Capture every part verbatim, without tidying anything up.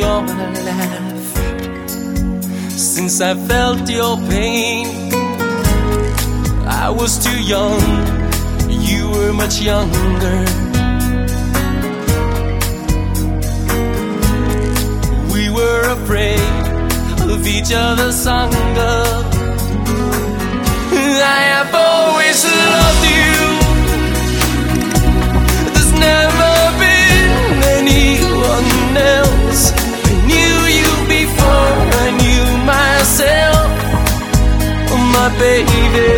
your laugh. Since I felt your pain, I was too young, you were much younger. We were afraid of each other's hunger. I have always loved you. There's never been anyone else. I knew you before I knew myself, my baby.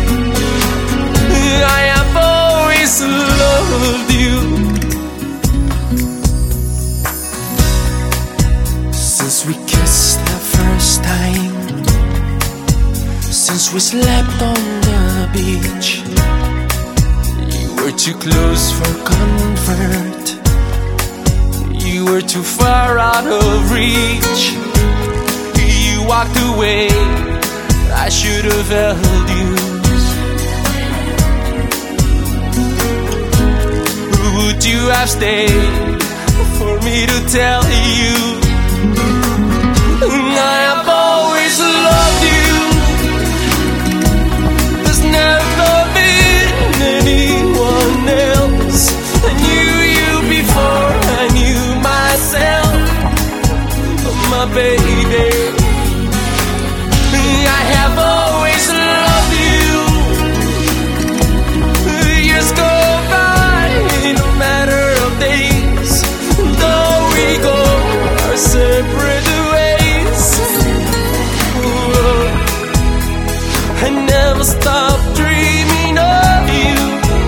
I have always loved you. Since we kissed the first time, since we slept on the beach, you were too close for comfort, you were too far out of reach. You walked away, I should have held you. Would you have stayed for me to tell you? I have always loved you. There's never been anyone else. I knew you before I knew myself, my baby. I have always loved you. Years go by in a matter of days, though we go our separate ways. Whoa. I never stop dreaming of you.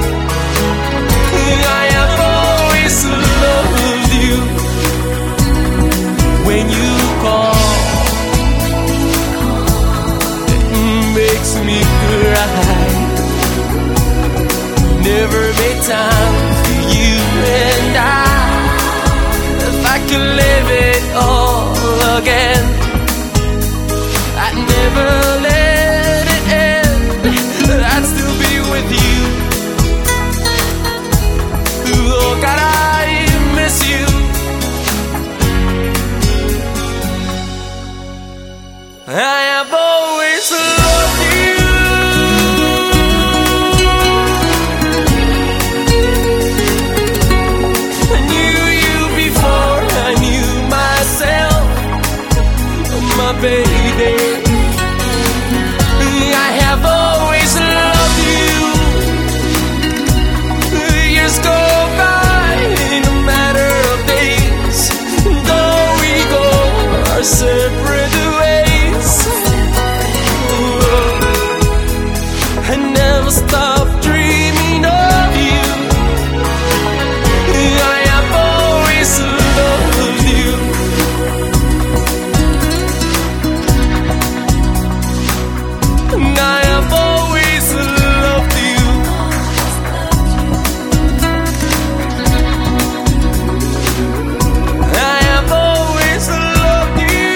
I have always loved you. When you call, it makes me cry. Never made time for you and I. If I could live it all again, I'd never let it end. I'd still be with you. Oh God, I miss you. I have always loved you. I knew you before I knew myself, my baby. I have always loved you. Years go by in a matter of days, though we go our separate ways. Whoa. I never stop dreaming of you. I have always loved you. I have always loved you. I have always loved you.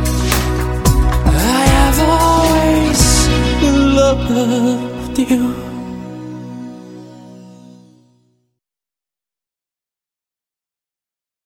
I have always loved you.